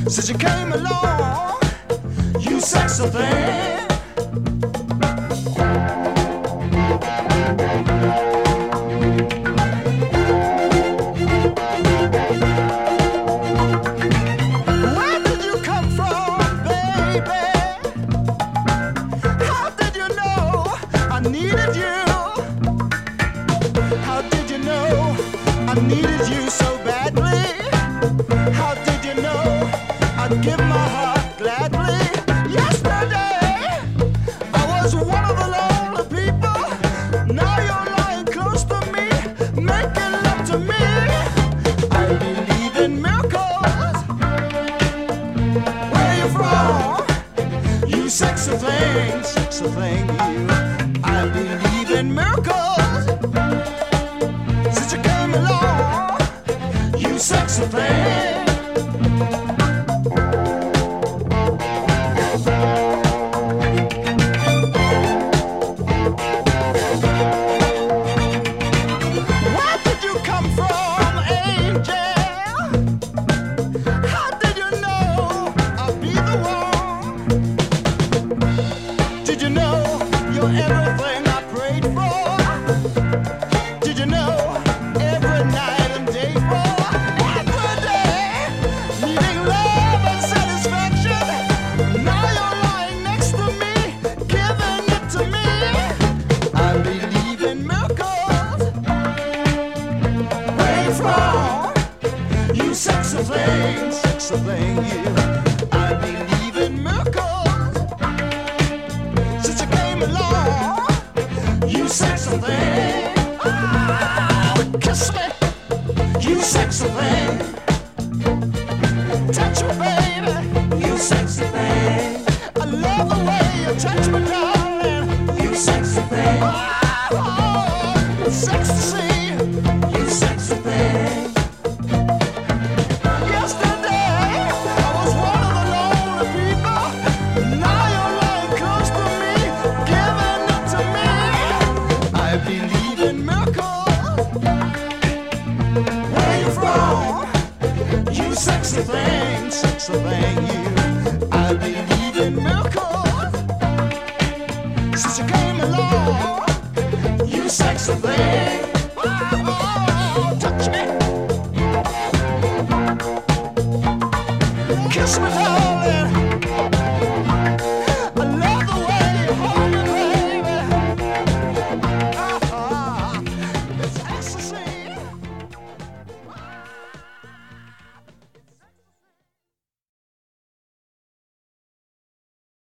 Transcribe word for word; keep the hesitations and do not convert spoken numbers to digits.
Since you came along, you sexy thing. Where did you come from, baby? How did you know I needed you? How did you know I needed you so badly? How did you know I'd give my heart gladly? Yesterday I was one of the lonely people. Now you're lying close to me, making love to me. I believe in miracles. Where you from? You sexy thing, sexy thing, you. I believe in miracles. Since you came along, you sexy thing. Where did you come from, angel? How did you know I'd be the one? Did you know you're everything I prayed for? Did you know every night and day for? Every day, needing love and satisfaction. Now you're lying next to me, giving it to me. I believe in miracles. Where you from? You sexy thing, sexy thing, you. I believe in miracles. Since you came along, you sexy thing. Oh, kiss me, you sexy thing. Touch me, baby, you sexy thing. I love the way you touch me, darling, you sexy thing. Oh, oh, sexy to see, you sexy thing. Yesterday I was one of the lonely people. Now you're lying close to me, giving it to me. I believe in miracles. Where you from? You sexy thing, sexy thing, you. I believe in miracles. Since you came along, you sexy thing. Oh, oh, touch me, kiss me, darling.